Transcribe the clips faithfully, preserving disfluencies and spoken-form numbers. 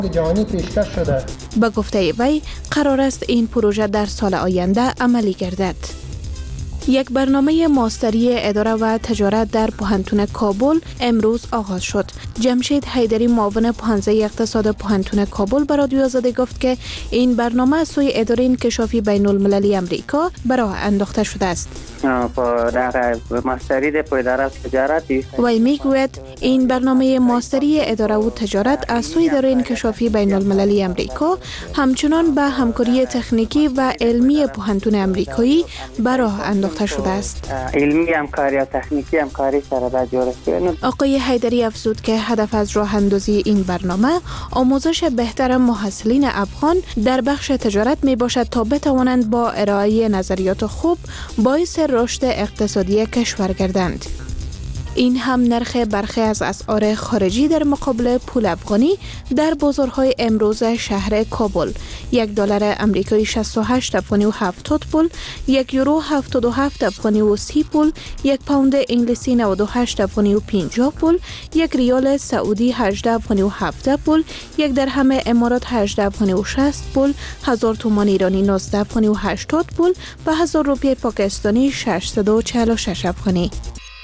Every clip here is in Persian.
جهانی پیشکش شده. به گفته وی قرار است این پروژه در سال آینده عملی گردد. یک برنامه ماستری اداره و تجارت در پوهنتون کابل امروز آغاز شد. جمشید حیدری معاون پانزده اقتصاد پوهنتون کابل به رادیو آزادی گفت که این برنامه از سوی اداره انکشافی بین المللی امریکا به راه انداخته شده است. در ماستری در اداره تجارت وی میگوید این برنامه ماستری اداره و تجارت از سوی اداره انکشافی بین المللی امریکا همچنان به همکاری تکنیکی و علمی پوهنتون امریکایی به راه انداخته شده است. علمی همکاری و تکنیکی همکاری سره در جوړ شوی. آقای حیدری افزود که هدف از راه اندازی این برنامه آموزش بهتر محصلین افغان در بخش تجارت می باشد تا بتوانند با ارائه نظریات خوب باعث رشد اقتصادی کشور گردند. این هم نرخ برخی از اسعار خارجی در مقابل پول افغانی در بازارهای امروز شهر کابل: یک دلار امریکایی شصت و هشت افغانی و هفتاد پول، یک یورو هفتاد و هفت افغانی و سی پول، یک پوند انگلیسی نود و هشت افغانی و پنجاه پول، یک ریال سعودی هجده افغانی و هفده پول، یک درهم امارات هجده افغانی و شصت پول، هزار تومان ایرانی نوزده افغانی و هشتاد پول و هزار روپیه پاکستانی ششصد و چهل و شش افغانی.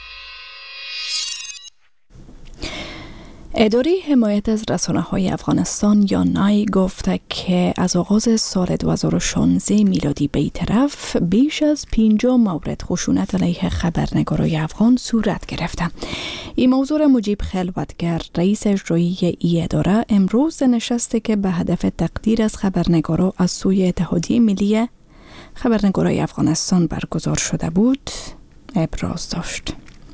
اداره حمایت از رسانه‌های افغانستان یا نای گفته که از آغاز سال دو هزار و شانزده میلادی به طرف بیش از پنجاه مورد خشونت علیه خبرنگارای افغان صورت گرفته. این موضوع مجیب خلوتگر، رئیس اجرایی ای اداره، امروز نشستی که به هدف تقدیر از خبرنگارا از سوی اتحادیه ملی خبرنگارای افغانستان برگزار شده بود ابراز داشت.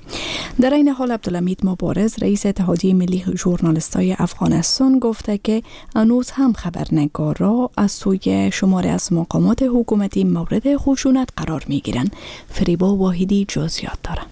در این حال عبدالحمید مبارز، رئیس اتحادیه ملی ژورنالیستای افغانستان، گفته که هنوز هم خبرنگارا از سوی شماری از مقامات حکومتی مورد خشونت قرار می گیرند. فریبا واحدی جزئیات دارد.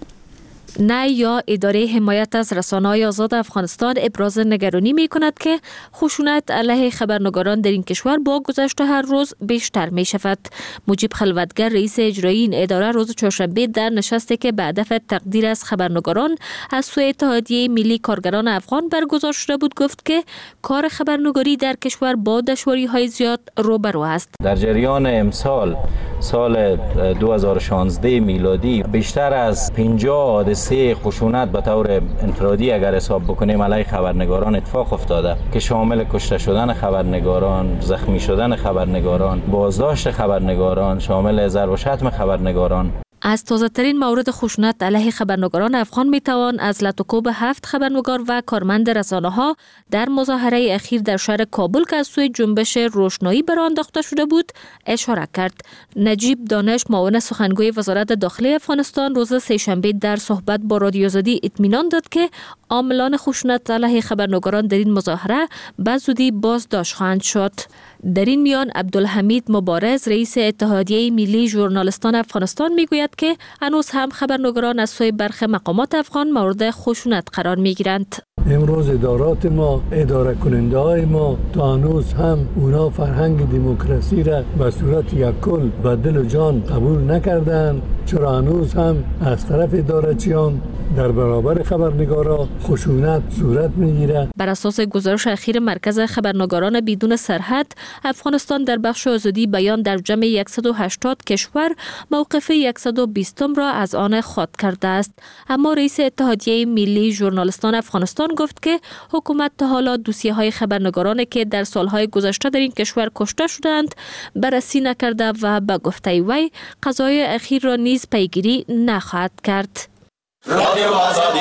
نه یا اداره حمایت از رسانه‌های آزاد افغانستان ابراز نگرانی می کند که خشونت علیه خبرنگاران در این کشور با گذشت هر روز بیشتر می شود. مجیب خلوتگر، رئیس اجرایی این اداره، روز چهارشنبه در نشستی که به هدف تقدیر از خبرنگاران از سوی اتحادیه ملی کارگران افغان برگزار شده بود گفت که کار خبرنگاری در کشور با دشواری‌های زیاد روبرو است. در جریان امسال سال دو هزار و شانزده میلادی بیشتر از پنجاه حادثه خشونت به طور انفرادی اگر حساب بکنیم علیه خبرنگاران اتفاق افتاده که شامل کشته شدن خبرنگاران، زخمی شدن خبرنگاران، بازداشت خبرنگاران، شامل ضرب و شتم خبرنگاران. از تازه‌ترین مورد خشونت علیه خبرنگاران افغان میتوان از لطوکوب هفت خبرنگار و کارمند رسانه‌ها در مظاهره اخیر در شهر کابل که از سوی جنبش روشنایی برآ انداخته شده بود اشاره کرد. نجیب دانش، معاون سخنگوی وزارت داخلی افغانستان، روز سه‌شنبه در صحبت با رادیو آزادی اطمینان داد که عاملان خشونت علیه خبرنگاران در این مظاهره به زودی بازداشت خواهند شد. در این میان عبدالحمید مبارز، رئیس اتحادیه ملی ژورنالیستان افغانستان، میگوید که هنوز هم خبرنگاران از سوی برخی مقامات افغان مورد خشونت قرار میگیرند. امروز ادارات ما، اداره کننده های ما تا هنوز هم اونا فرهنگ دموکراسی را به صورت یک کل و دل و جان قبول نکردند، چرا هنوز هم از طرف ادارچیان در برابر خبرنگارا خشونت صورت میگیره. بر اساس گزارش اخیر مرکز خبرنگاران بدون سرحد، افغانستان در بخش آزادی بیان در جمع صد و هشتاد کشور موقف صد و بیست را از آن خود کرده است. اما رئیس اتحادیه ملی ژورنالیستان افغانستان گفت که حکومت تا حالا دوسیه های خبرنگارانی که در سالهای گذشته در این کشور کشته شدند بررسی نکرده و به گفته وی قضای اخیر را نیز پیگیری نخواهد کرد. رادیو آزادی.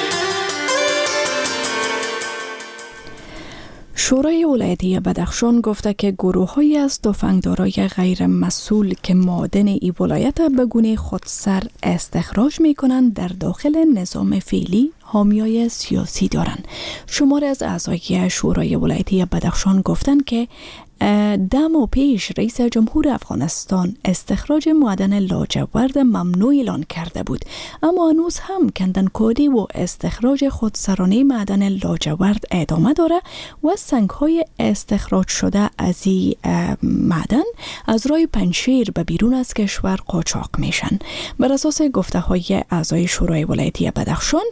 شورای ولایتی بدخشان گفته که گروه‌هایی از تفنگدارای غیر مسئول که معادن این ولایت به گونه خودسر استخراج می‌کنند در داخل نظام فعلی حامیای سیاسی دارند. شماری از اعضای شورای ولایتی بدخشان گفتند که ده ماه پیش رئیس جمهور افغانستان استخراج معدن لاجورد ممنوع اعلان کرده بود، اما هنوز هم کندنکاری و استخراج خودسرانه معدن لاجورد ادامه داره و سنگ‌های استخراج شده از این معدن از راه پنجشیر به بیرون از کشور قاچاق میشن. بر اساس گفته‌های اعضای شورای ولایتی بدخشان،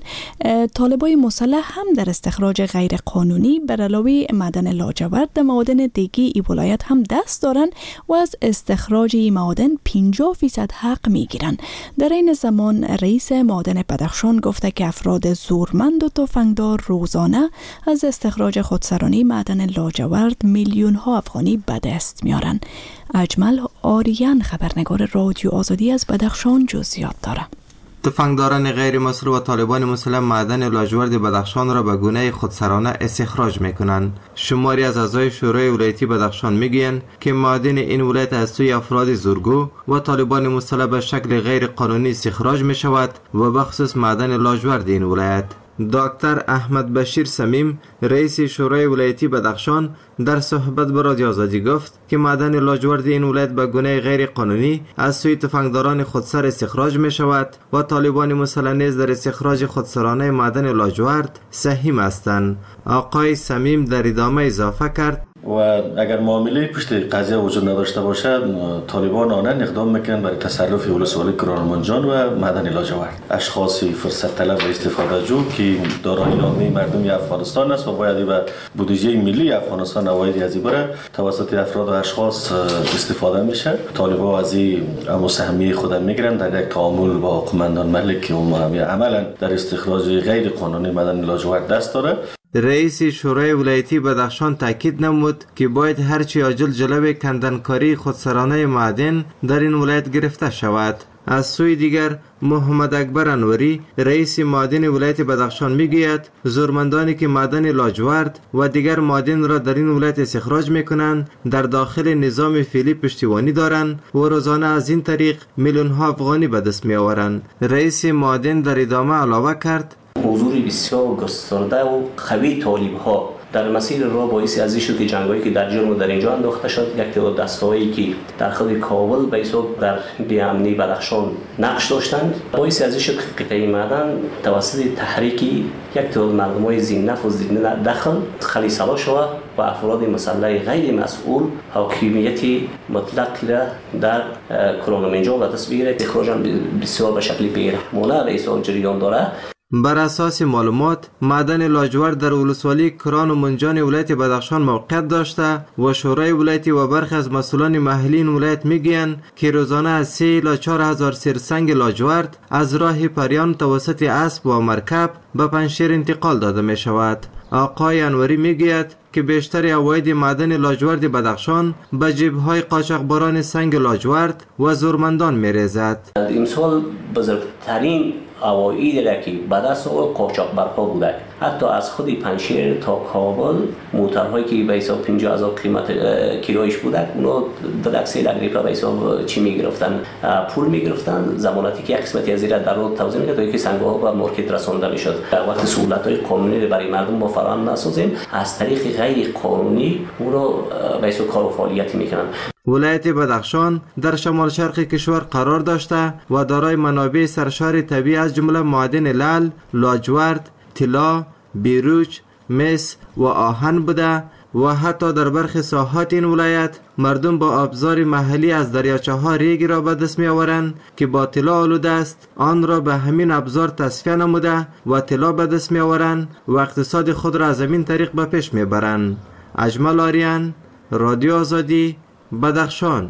طالبای مسلح هم در استخراج غیر قانونی بر علاوه معدن لاجورد در معادن دیگه ای ولایت هم دست دارن و از استخراج این معادن پنجاه فیصد حق میگیرن. در این زمان رئیس معادن بدخشان گفته که افراد زورمند و تفنگدار روزانه از استخراج خودسرانه معدن لاجورد میلیون ها افغانی به دست میارن. اجمل آریان خبرنگار رادیو آزادی از بدخشان جزئیات داره. تفنگداران غیر مسلح و طالبان مسلح معدن لاجورد بدخشان را به گونه خودسرانه استخراج میکنند. شماری از اعضای شورای ولایتی بدخشان میگویند که معدن این ولایت از سوی افراد زورگو و طالبان مسلح به شکل غیر قانونی استخراج می شود و بخصوص معدن لاجورد این ولایت. دکتر احمد بشیر سمیم رئیس شورای ولایتی بدخشان در صحبت با رادیو آزادی گفت که معدن لاجورد این ولایت به گونه غیر قانونی از سوی تفنگداران خودسر استخراج می شود و طالبان مسلح نیز در استخراج خودسرانه معدن لاجورد سهیم هستند. آقای سمیم در ادامه اضافه کرد و اگر معامله پشت قضیه وجود نداشته باشد، طالبان آنان اقدام میکنن برای تصرف ولسوالی کرانمنجان و معدن لاجورد. اشخاصی فرصت طلب و استفاده جو که دارای نامه مردم افغانستان است و باید به بودجه ملی افغانستان عواید از این توسط افراد و اشخاص استفاده میشه. طالبان از این مساهمه خود میگیرن در یک تعامل با قماندان ملک که عملا در استخراج غیر قانونی معدن لاجورد دست داره. رئیس شورای ولایتی بدخشان تاکید نمود که باید هرچی عاجل جلوی کندنکاری خودسرانه معدن در این ولایت گرفته شود. از سوی دیگر محمد اکبر انوری رئیس معدن ولایت بدخشان میگوید زورمندانی که معدن لاجورد و دیگر معدن را در این ولایت استخراج میکنند در داخل نظام فعلی پشتیبانی دارند و روزانه از این طریق میلیون ها افغانی به دست میآورند. رئیس معدن در ادامه علاوه کرد حضور بسیار گسترده و قوی طالب ها در مسیر راه باعث ازی شد که جنگایی که در جرم در اینجا انداخته شد، یک تعداد دستهایی که در خود کابل به حساب در بیامنی بدخشان نقش داشتند، باعث ازی شد که قطعه معدن توسط تحریکی یک تعداد مردمای زینف و زین دخل خلیصلا شود و افراد مسلح غیر مسئول حاکمیتی مطلق را در کرانمنجان و دست بگیرد. اخراج بسیار به شکل بیرحمانه به حساب جریان داره. بر اساس معلومات معدن لاجورد در ولسوالی کرانمنجان ولایت بدخشان موقعیت داشته و شورای ولایتی و برخی از مسئولان محلی این ولایت میگویند که روزانه از سه الی چهار هزار سرسنگ لاجورد از راه پریان توسط اسب و مرکب به پنجشیر انتقال داده می شود. آقای انوری میگوید که بیشتر عواید معدن لاجورد بدخشان به جیب‌های قاچاقبران سنگ لاجورد و زورمندان می‌ریزد. امسال بزرگترین عواید را که به دست قاچاقبرها بوده، حتی از خود پنجشیر تا کابل موترهایی که به حساب پنجاه هزار قیمت کرایش بوده، اونا در اکسل اگریپا به حساب چی میگرفتن؟ پول میگرفتن، ضمانتی که یک قسمتی از این در رو توزیع میکرد تا اینکه سنگ‌ها به مارکت رسانده میشد. وقتی سهولت‌های قانونی برای مردم با فراهم نسازیم، از طریق غیر قانونی اون رو به حساب کار و فعالیت میکنن. ولایت بدخشان در شمال شرق کشور قرار داشته و دارای منابع سرشار طبیعی از جمله معادن لعل، لاجورد، طلا، بیروج، مس و آهن بوده و حتی در برخی ساحات این ولایت مردم با ابزار محلی از دریاچه ها ریگی را به دست می آورند که با طلا آلوده است، آن را به همین ابزار تصفیه نموده و طلا به دست می آورند و اقتصاد خود را از همین طریق به پیش می برند. اجمل آریان، رادیو آزادی، بدخشان.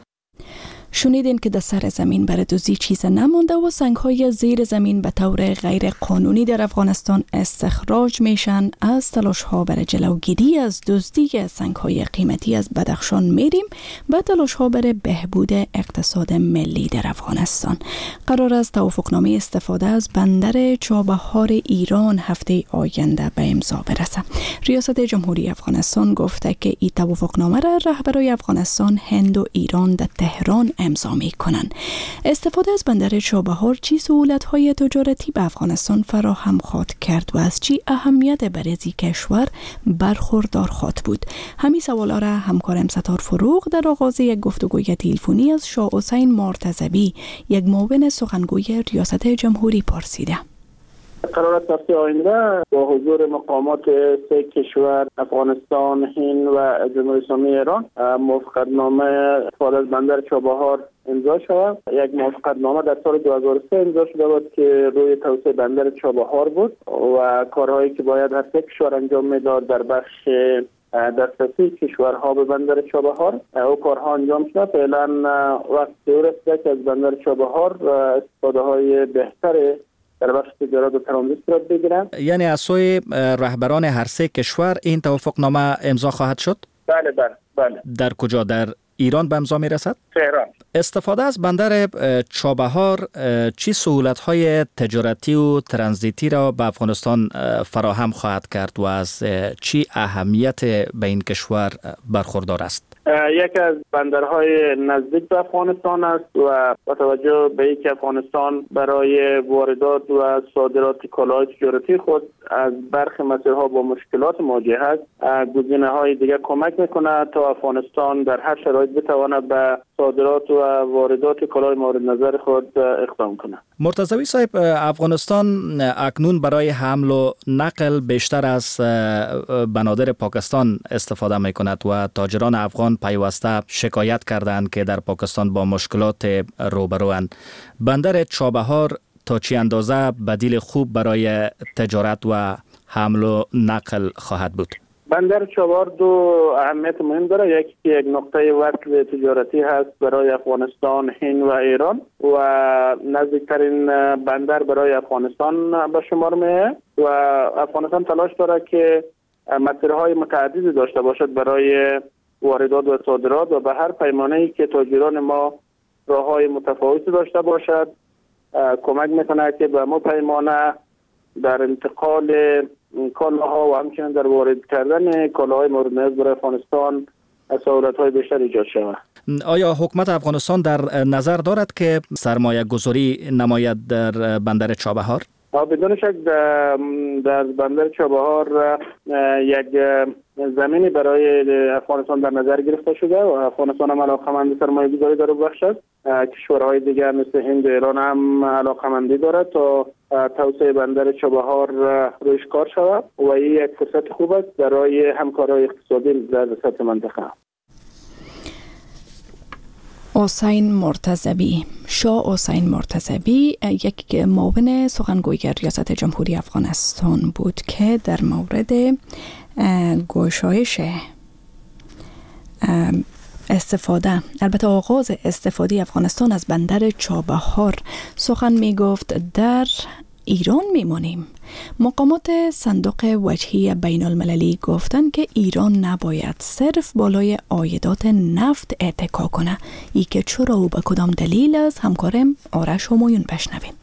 شنیدین که در سر زمین برای دزدی چیز نمونده و سنگ‌های زیر زمین به طور غیر قانونی در افغانستان استخراج میشن. از تلاش‌ها برای جلوگیری از دزدی سنگ‌های قیمتی از بدخشان میریم به تلاش‌ها برای بهبود اقتصاد ملی در افغانستان. قرار است توافقنامه استفاده از بندر چابهار ایران هفته آینده به امضا برسه. ریاست جمهوری افغانستان گفته که این توافقنامه را رهبرای افغانستان، هند و ایران در تهران امضا می‌کنند. استفاده از بندر چابهار چی سهولت‌های تجارتی به افغانستان فراهم خواهد کرد و از چی اهمیت برای کشور برخوردار خواهد بود؟ همین سوالا را همکارم ستار فروغ در آغاز یک گفتگوی تلفنی از شاه حسین مرتضوی، یک معاون سخنگوی ریاست جمهوری پرسیده. قرار است هفته آینده با حضور مقامات سه کشور افغانستان، هند و جمهوری اسلامی ایران موافقتنامه استفاده از بندر چابهار امضا شود. یک موافقتنامه در سال دو هزار و سه امضا شده بود که روی توسعه بندر چابهار بود و کارهایی که باید هر سه کشور انجام میداد در بخش دسترسی کشورها به بندر چابهار او کارها انجام شده. فعلا وقت دور است که از بندر چابهار استفاده های بهتر در بخش تجارت و ترانزیت صورت بگیرن. یعنی از سوی رهبران هر سه کشور این توافقنامه امضا خواهد شد؟ بله بله بله. در کجا؟ در ایران به امضا میرسد؟ تهران. استفاده از بندر چابهار چی سهولت‌های تجارتی و ترانزیتی را به افغانستان فراهم خواهد کرد و از چی اهمیت به این کشور برخوردار است؟ یکی از بندرهای نزدیک به افغانستان است و با توجه به اینکه افغانستان برای واردات و صادرات کالاهای تجارتی خود از برخی مسیرها با مشکلات مواجه است، گزینه‌های دیگر کمک می‌کند تا افغانستان در هر شرایط بتواند به صادرات و واردات کالای مورد نظر خود اقدام کند. مرتضوی صاحب، افغانستان اکنون برای حمل و نقل بیشتر از بنادر پاکستان استفاده می‌کند و تاجران افغان پیوسته شکایت کردند که در پاکستان با مشکلات روبروند. بندر چابهار تا چی اندازه بدیل خوب برای تجارت و حمل و نقل خواهد بود؟ بندر چابهار دو اهمیت مهم داره. یکی که یک نقطه وصل تجارتی هست برای افغانستان، هند و ایران و نزدیکترین بندر برای افغانستان به شمار میه و افغانستان تلاش داره که مسیرهای متعددی داشته باشد برای واردات و صادرات و به هر پیمانه‌ای که تاجران ما راه‌های متفاوتی داشته باشد کمک میکنه که به ما پیمانه در انتقال کالاها و همچنین در وارد کردن کالاهای مورد نیاز برای افغانستان سهولت‌های بیشتر ایجاد شود. آیا حکومت افغانستان در نظر دارد که سرمایه گذاری نماید در بندر چابهار؟ بدون شک در بندر چابهار یک زمینی برای افغانستان در نظر گرفته شده و افغانستان هم علاقه‌مند سرمایه گذاری در بخش است. کشورهای دیگر مثل هند و ایران هم علاقه‌مندی دارد تا توسعه بندر چابهار رویش کار شود و این یک فرصت خوب است برای همکاری اقتصادی در سطح منطقه. حسین مرتضوی شاه حسین مرتضوی یک معاون سخنگوی ریاست جمهوری افغانستان بود که در مورد گشایش استفاده البته آغاز استفاده افغانستان از بندر چابهار سخن می گفت. در ایران میمانیم. مقامات صندوق وجهی بین المللی گفتند که ایران نباید صرف بالای عایدات نفت اتکا کنه. ای که چرا و به کدام دلیل از همکارم آرش همایون بشنویم.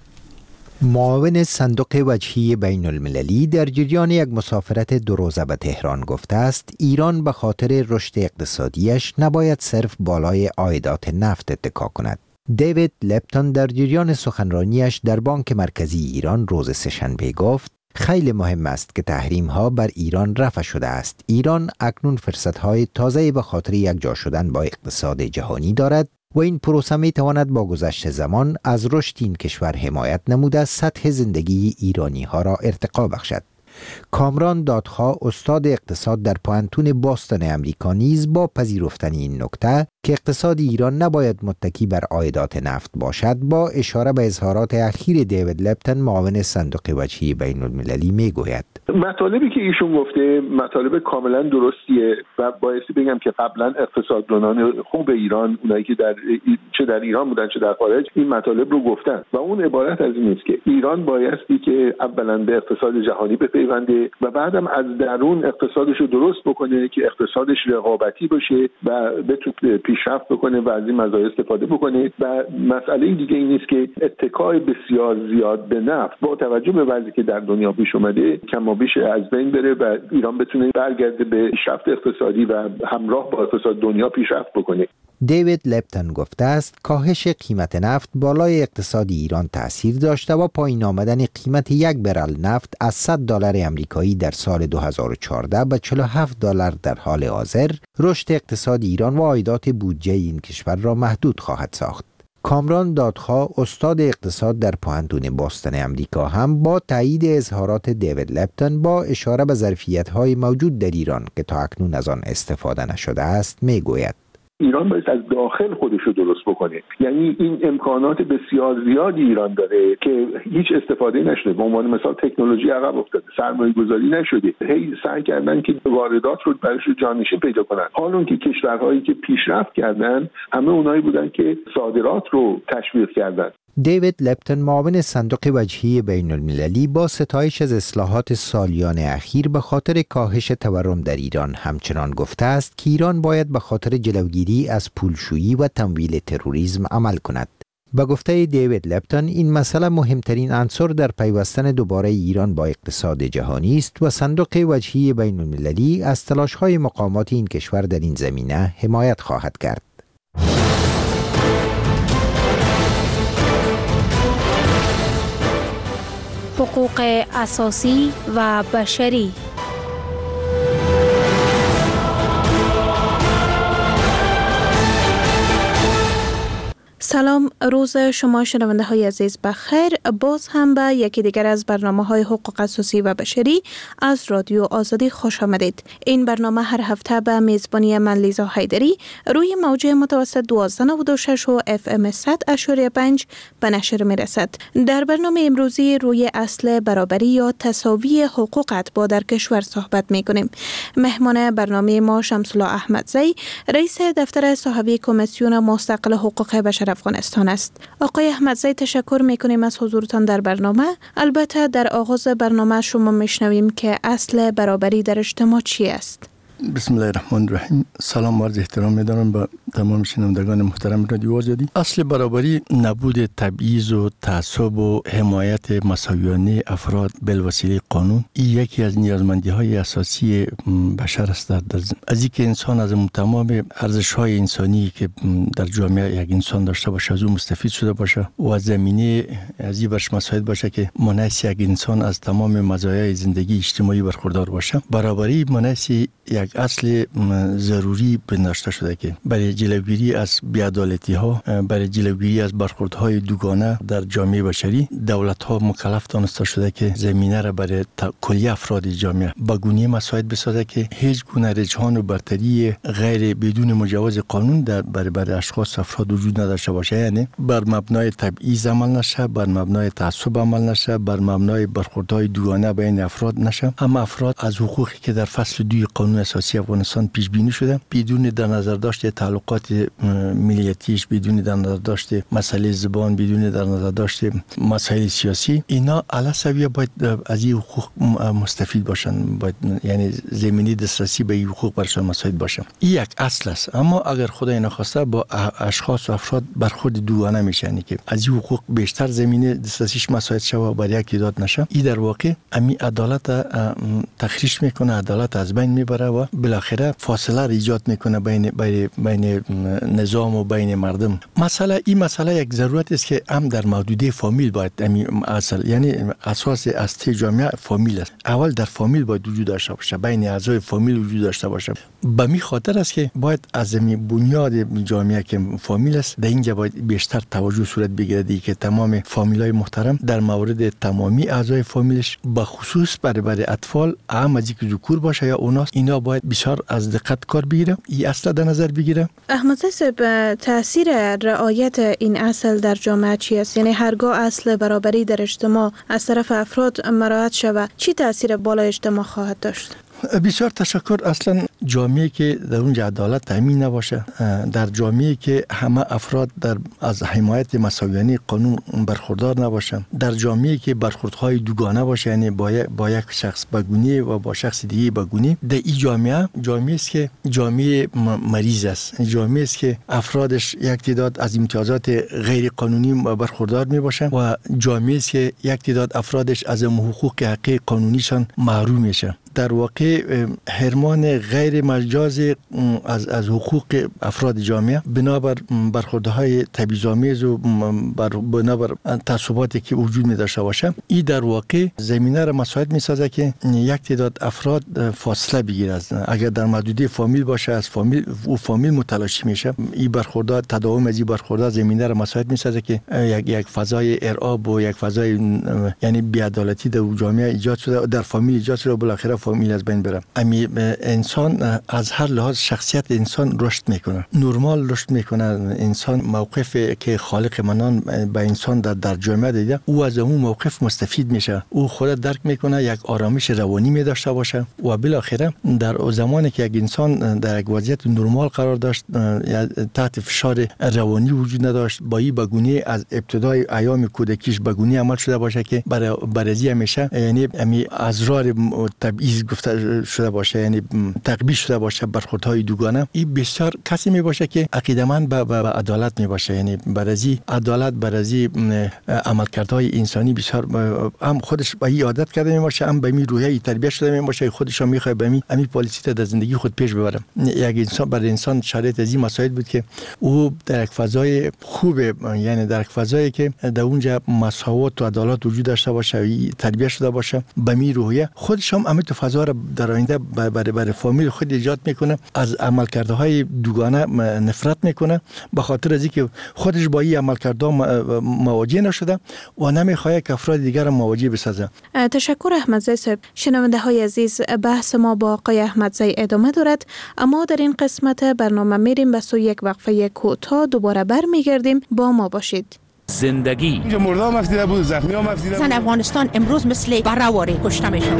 معاون صندوق وجهی بین المللی در جریان یک مسافرت دو روزه به تهران گفته است ایران به خاطر رشد اقتصادیش نباید صرف بالای عایدات نفت اتکا کند. دیوید لپتون در جریان سخنرانیش در بانک مرکزی ایران روز سه‌شنبه گفت خیلی مهم است که تحریم ها بر ایران رفع شده است. ایران اکنون فرصت های تازه به خاطر یک جا شدن با اقتصاد جهانی دارد و این پروسه می تواند با گذشت زمان از رشد این کشور حمایت نموده سطح زندگی ایرانی ها را ارتقا بخشد. کامران دادخواه استاد اقتصاد در پوانتون باستون امریکا نیز با پذیرفتن این نکته که اقتصاد ایران نباید متکی بر عایدات نفت باشد با اشاره به اظهارات اخیر دیوید لپتون معاون صندوق وجهی بین المللی می گوید مطالبی که ایشون گفته مطالب کاملا درستیه و بایستی بگم که قبلا اقتصاددانان خوب ایران اونایی که در چه در ایران بودن چه در خارج این مطالب رو گفتن و اون عبارت از این است که ایران بایستی که اولا به اقتصاد جهانی بپیونده و بعدم از درون اقتصادش رو درست بکنه که اقتصادش رقابتی باشه و بتونه پیشرفت بکنه و از این مزایا استفاده بکنه و مسئله دیگه این است که اتکای بسیار زیاد به نفت با توجه به وضعی که در دنیا پیش اومده کم و بیش از بین بره و ایران بتونه برگرده به پیشرفت اقتصادی و همراه با اقتصاد دنیا پیشرفت بکنه. دیوید لپتون گفته است کاهش قیمت نفت بالای اقتصاد ایران تأثیر داشته و پایین آمدن قیمت یک برل نفت از صد دلار آمریکایی در سال دو هزار و چهارده به چهل و هفت دلار در حال حاضر رشد اقتصاد ایران و عایدات بودجه این کشور را محدود خواهد ساخت. کامران دادخواه استاد اقتصاد در پوهنتون باستان امریکا هم با تایید اظهارات دیوید لپتون با اشاره به ظرفیت‌های موجود در ایران که تا اکنون از آن استفاده نشده است میگوید ایران باید از داخل خودش رو درست بکنه. یعنی این امکانات بسیار زیادی ایران داره که هیچ استفاده نشده. به عنوان مثال تکنولوژی عقب افتاده، سرمایه گذاری نشده. هی سعی کردن که واردات رو برایش جانشین پیدا کنن. حالا که کشورهایی که پیشرفت کردن همه اونایی بودن که صادرات رو تشویق کردن. دیوید لپتون معاون صندوق وجهی بین المللی با ستایش از اصلاحات سالیان اخیر به خاطر کاهش تورم در ایران همچنان گفته است که ایران باید به خاطر جلوگیری از پولشویی و تمویل تروریسم عمل کند. با گفته دیوید لپتون این مسئله مهمترین عنصر در پیوستن دوباره ایران با اقتصاد جهانی است و صندوق وجهی بین المللی از تلاش‌های مقامات این کشور در این زمینه حمایت خواهد کرد. حقوق اساسی و بشری. سلام، روز شما شنونده های عزیز بخیر. باز هم به یکی دیگر از برنامه های حقوق اساسی و بشری از رادیو آزادی خوش آمدید. این برنامه هر هفته به میزبانی من لیزا حیدری روی موج متوسط دوازده نود و شش و اف ام صد اشاری پنج به نشر می رسد. در برنامه امروزی روی اصل برابری یا تساوی حقوق اتباع در کشور صحبت می کنیم. مهمان برنامه ما شمس‌الله احمدزی، رئیس دفتر صاحبی کمیسیون مستقل حقوق بشر افغانستان است. آقای احمدزی تشکر میکنیم از حضورتان در برنامه. البته در آغاز برنامه شما میشنویم که اصل برابری در اجتماع چی است؟ بسم الله الرحمن الرحیم. سلام و عرض احترام می‌دارم به تمام شنوندگان محترم رادیو آزادی. اصل برابری نبود تبعیض و تعصب و حمایت مساویانه افراد بالوسیله قانون این یکی از نیازمندی‌های اساسی بشر است. در از اینکه انسان از تمام ارزش‌های انسانی که در جامعه یک انسان داشته باشه از اون مستفید شده باشه و زمینه از این برش مساعد باشه که مناسب یک انسان از تمام مزایای زندگی اجتماعی برخوردار باشه. برابری مناسب یک اصل ضروری بنداشته شده که برای جلوگیری از بی‌عدالتی ها، برای جلوگیری از برخوردهای دوگانه در جامعه بشری، دولت ها مکلف دانسته شده که زمینه را برای کلیه افراد جامعه به گونه مساعد بسازه که هیچ گونه رجحان و برتری غیر بدون مجوز قانون در برابر اشخاص افراد وجود نداشته باشه. یعنی بر مبنای تبعیض عمل نشه، بر مبنای تعصب عمل نشه، بر مبنای برخوردهای دوگانه بین افراد نشه. اما افراد از حقوقی که در فصل دوی قانون اساسی افغانستان پیش بینی شده بدون در نظر داشته تعلقات ملیتیش، بدون در نظر داشته مسئله زبان، بدون در نظر داشته مسائل سیاسی، اینا علی سویه باید از این حقوق مستفید باشن، باید یعنی زمینی دسترسی به این حقوق برشان مساعد باشه. این یک اصل است. اما اگر خدای نخواسته با اشخاص و افراد برخورد دوگانه میشه، یعنی که از این حقوق بیشتر زمینه دسترسیش مساعد شه و بر یک داد نشه، این در واقع امی عدالت تخریش میکنه، عدالت از بین میبره و بالاخره فاصله را ایجاد میکنه بین بین بین نظام و بین مردم. مسئله این مسئله یک ضرورت است که هم در محدوده فامیل باید اصل، یعنی اساس اصلی جامعه فامیل است. اول در فامیل باید وجود داشته باشه، بین اعضای فامیل وجود داشته باشه. به می خاطر است که باید از بنیاد جامعه که فامیل است در اینجا باید بیشتر توجه صورت بگیرد که تمام فامیلای محترم در مورد تمامی اعضای فامیلش به خصوص برای اطفال اهم از اینکه ذکور باشه یا اوناست، اینا باید بسیار از دقت کار بگیره، این اصل در نظر بگیره. احمدزی صاحب، تاثیر رعایت این اصل در جامعه چی است؟ یعنی هرگاه اصل برابری در اجتماع از طرف افراد مراعات شود چی تاثیر بالا اجتماع خواهد داشت؟ بسیار تشکر. اصلا جامعه که در اونجا عدالت تامین نباشه، در جامعه که همه افراد در از حمایت مساویانه قانون برخوردار نباشن، در جامعه که برخوردهای دوگانه باشه، یعنی با با یک شخص بگونه و با شخص دیگه بگونه، در این جامعه جامعه است که جامعه مریض است، جامعه است که افرادش یک تعداد از امتیازات غیر قانونی برخوردار می باشن و جامعه است که یک تعداد افرادش از حقوق حقیقی قانونیشان محروم میشه. در واقع حرمان غیر مجاز از از حقوق افراد جامعه بنابر برخوردهای تبعیض‌آمیز و بنابر تعصباتی که وجود می داشته باشه، این در واقع زمینه را مساعد می سازه که یک تعداد افراد فاصله بگیره. از اگر در محدوده فامیل باشه از فامیل او فامیل متلاشی میشه، این برخوردها تداوم از این برخوردها زمینه را مساعد می سازه که یک یک فضای ارعاب و یک فضای یعنی بی‌عدالتی در جامعه ایجاد شده، در فامیل ایجاد شده و بالاخره فامیل از بین بره. امی انسان از هر لحاظ شخصیت انسان رشد میکنه، نرمال رشد میکنه. انسان موقفی که خالق منان به انسان در در جامعه دیده، او از اون موقف مستفید میشه، او خود درک میکنه، یک آرامش روانی می داشته باشه و بالاخره در زمانی که یک انسان در یک وضعیت نرمال قرار داشت، تحت فشار روانی وجود نداشت، با این بگونه از ابتدای ایام کودکیش بگونه عمل شده باشه که برای برزی همیشه یعنی امی ازرار تبعیض گفته شده باشه، یعنی تقبیح شده باشه برخوردهای دوگانه. این بسیار کسی می باشه که عقیده‌مند به عدالت می باشه، یعنی برزی عدالت برزی عملکردهای انسانی بسیار هم خودش به این عادت کرده می باشه، هم به می روحیه تربیت شده می باشه، خودش هم میخواد به می امی پالیسی در زندگی خود پیش ببره. یک انسان برای انسان شرایط از این مسائل بود که او در یک فضای خوب، یعنی در یک فضایی که در اونجا مساوات و عدالت وجود داشته باشه، تربیت شده باشه، به می روحیه خودش هم امی تو فضا را در آینده برای برای فامیل خود ایجاد میکنه، از عملکردهای دوگانه نفرت میکنه به خاطر از اینکه خودش با این عملکردها مواجه نشده و نمیخواد که افراد دیگر را مواجه بسازه. تشکر احمدزی صاحب. شنونده های عزیز، بحث ما با آقای احمدزی ادامه دارد، اما در این قسمت برنامه میریم به سوی یک وقفه کوتاه، دوباره برمیگردیم، با ما باشید. زندگی اینجا مردم مفتیده بود، زخمی ها مفتیده بود. زن افغانستان امروز مثل برآوری کشته میشن.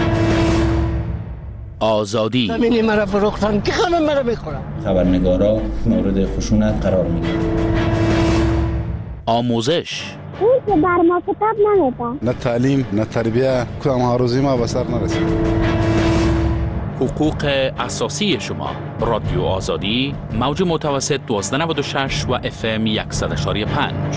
آزادی زمینی مرا فروختن که همه مرا میخورن. خبرنگارا مورد خشونت قرار میگیرن. آموزش اون که بر ما کتاب نمیده، نه تعلیم نه تربیه، کدام هاروزی ما به سر نرسید. حقوق اساسی شما. رادیو آزادی، موج متوسط دوازده نود و شش و اف ام صد و یک و پنج.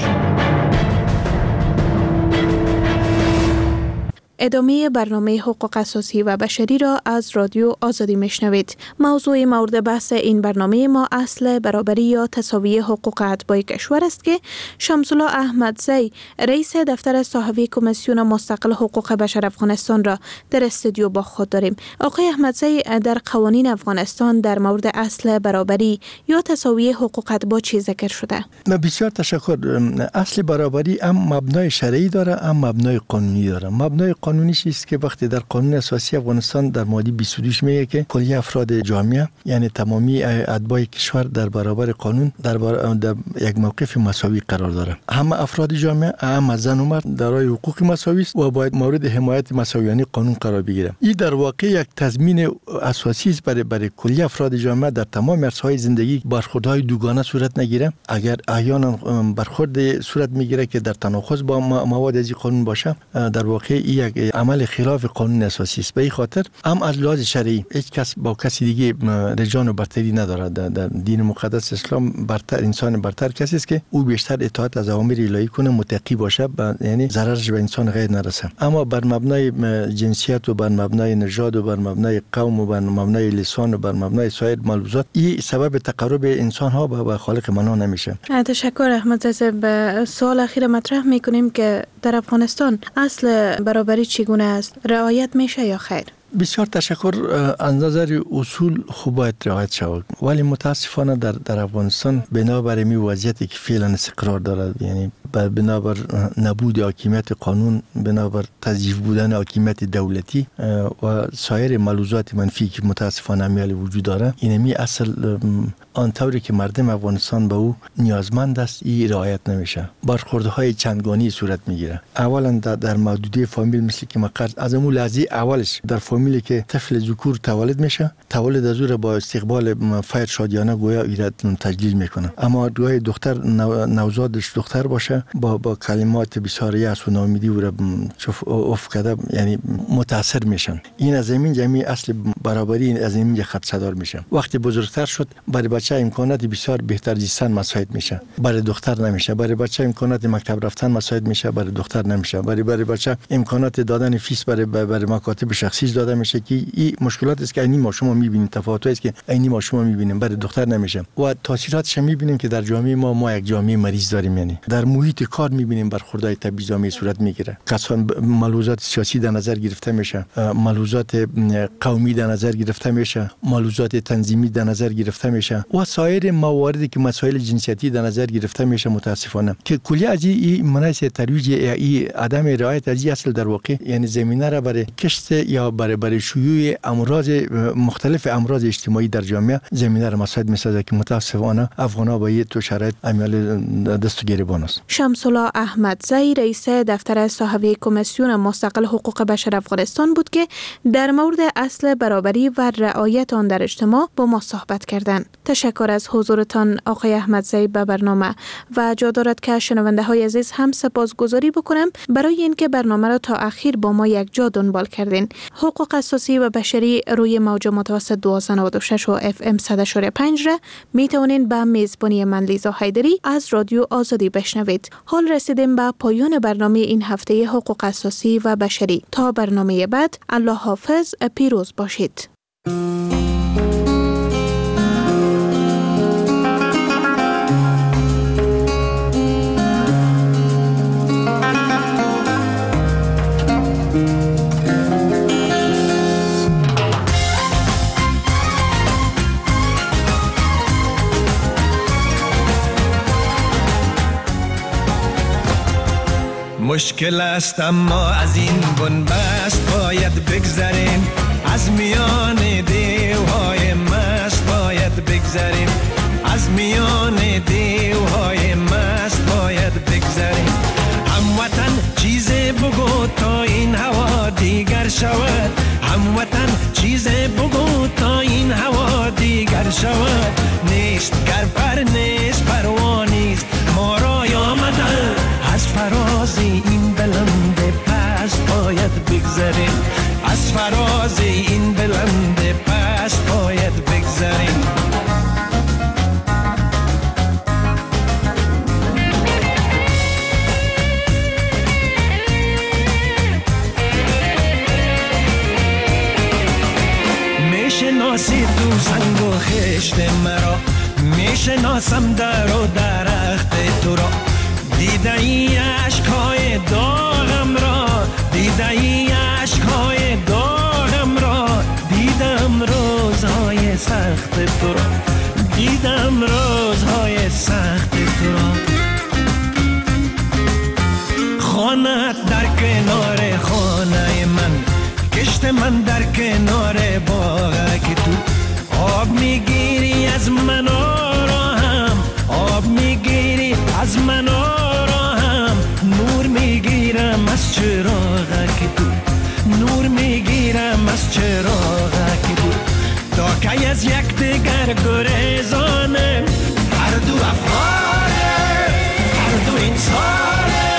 ادامه برنامه حقوق اساسی و بشری را از رادیو آزادی میشنوید. موضوع مورد بحث این برنامه ما اصل برابری یا تساوی حقوق اتباع کشور است که شمس‌الله احمدزی، رئیس دفتر صاحبی کمیسیون مستقل حقوق بشر افغانستان را در استودیو با خود داریم. آقای احمدزی، در قوانین افغانستان در مورد اصل برابری یا تساوی حقوق اتباع چی ذکر شده؟ بسیار تشکر. اصل برابری هم مبنای شرعی داره، هم مبنای قانونی داره. مبنای قانونیش است که وقتی در قانون اساسی افغانستان در ماده بیست و دو میگه که کلیه افراد جامعه، یعنی تمامی اتباع کشور در برابر قانون در, بر... در یک موقف مساوی قرار داره. همه افراد جامعه، هم زن و مرد، دارای حقوق مساوی است و باید مورد حمایت مساویانه قانون قرار بگیره. این در واقع یک تضمین اساسی است برای برای کلیه افراد جامعه در تمام عرصه‌های زندگی برخوردهای دوگانه صورت نگیره. اگر احیانا برخورد صورت میگیره که در تناقض با مواد از قانون باشه، در واقع یک عمل خلاف قانون اساسی است. به این خاطر هم از لحاظ شرعی هیچ کس با کسی دیگه رجان و برتری نداره. در دین مقدس اسلام برتر انسان برتر کسی است که او بیشتر اطاعت از اوامر الهی کنه، متقی باشه، یعنی ضررش به انسان غیر نرسه. اما بر مبنای جنسیت و بر مبنای نژاد و بر مبنای قوم و بر مبنای لسان و بر مبنای سایر ملحوظات، این سبب تقرب انسان ها به خالق منان نمیشه. تشکر احمدزی صاحب. به سوال اخیر مطرح میکنیم که در افغانستان اصل برابری چگونه است؟ رعایت میشه یا خیر؟ بسیار تشکر. از نظر اصول خوب باید رعایت شود، ولی متاسفانه در در افغانستان بنابر این وضعیتی که فعلا استقرار دارد، یعنی بنابر نبود حاکمیت قانون، بنابر تضعیف بودن حاکمیت دولتی و سایر ملحوظات منفی که متاسفانه میال وجود داره، اینمی اصل آنطوری که مردم افغانستان به او نیازمند است این رعایت نمیشه. برخوردهای چندگانی صورت میگیره. اولا در, در محدوده فامیل، مثل که مقرد از اون لحظه اولش در فامیلی که طفل ذکور تولد میشه، تولد از او با استقبال فیر شادیانه گویا ایراد تجلیل میکنه. اما گویا دختر نو، نوزادش دختر باشه، با با کلمات بسیار یأس و ناامیدی او را افکده، یعنی متاثر میشن. این از این جمعی اصل برابری از این خط صدار میشه. وقتی بزرگتر شد، برای بچه امکانات بسیار بهتر زیستن مساعد میشه، برای دختر نمیشه. برای بچه امکانات مکتب رفتن مساعد میشه، برای دختر نمیشه. برای برای بچه امکانات دادن فیس برای برای مکاتب شخصی داده استفاده میشه که این مشکلات است که عینی ما شما میبینیم، تفاوت است که عینی ما شما میبینیم برای دختر نمیشه و تاثیراتش میبینیم که در جامعه ما ما یک جامعه مریض داریم. یعنی در محیط کار میبینیم برخوردهای تبعیض‌آمیز صورت میگیره، کسان ملحوظات سیاسی در نظر گرفته میشه، ملحوظات قومی در نظر گرفته میشه، ملحوظات تنظیمی در نظر گرفته میشه و سایر مواردی که مسائل جنسیتی در نظر گرفته میشه. متاسفانه که کلی از این مناسب ترویج این عدم رعایت از اصل در واقع یعنی زمینه را برای کشت یا برای برای شیوع امراض مختلف امراض اجتماعی در جامعه زمینه را مساعد میسازه که متاسفانه افغان‌ها با این تو شرایط عمل دست گریبان است. شمس الله احمدزی رئیس دفتر صحوی کمیسیون مستقل حقوق بشر افغانستان بود که در مورد اصل برابری و رعایت آن در اجتماع با ما صحبت کردند. تشکر از حضورتان آقای احمدزی به برنامه و جا دارد که شنونده های عزیز هم سپاسگزاری بکنم برای اینکه برنامه را تا اخیر با ما یک جا دنبال کردین. حقوق اساسی و بشری روی موج متوسط دویست و نود و شش و اف ام صد و پنج را می توانین به میزبانی من لیزا حیدری از رادیو آزادی بشنوید. حال رسیدیم به پایان برنامه این هفته حقوق اساسی و بشری. تا برنامه بعد، الله حافظ، پیروز باشید. مشکل است اما از این بنبست باید بگذریم، از میان دیوهای مست باید بگذریم، از میان دیوهای مست باید بگذریم. هموطن چیز بگو تا این هوا دیگر شود، هموطن چیز بگو تا این هوا دیگر شود. نیست گر پر نیست پروانیست ما را آمده، از فراز این بلند پست باید بگذریم، از فراز این بلند پست باید بگذریم. میشناسی تو سنگ و خشت مرا، میشناسم در و درخت تو را، دیده ای عشقهای داغم را، دیده ای عشقهای داغم را، دیدم روزهای سخت تو را، دیدم روزهای سخت تو را. خانه‌ات در کنار خانه من، کشت من در کنار باغ که تو آب میگیری از من را هم، آب میگیری از من را هم، نور میگیرم از چراغ که تو، نور میگیرم از چراغ که تو. تا که از یک دیگر گریزانه، هر دو افغانه، هر دو انسانه.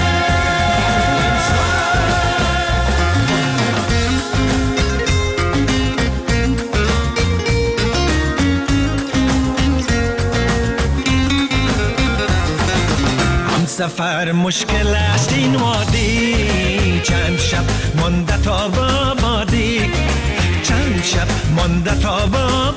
سفر مشکل است این وادی، چند شب مانده تا با بادی، چند شب مانده تا با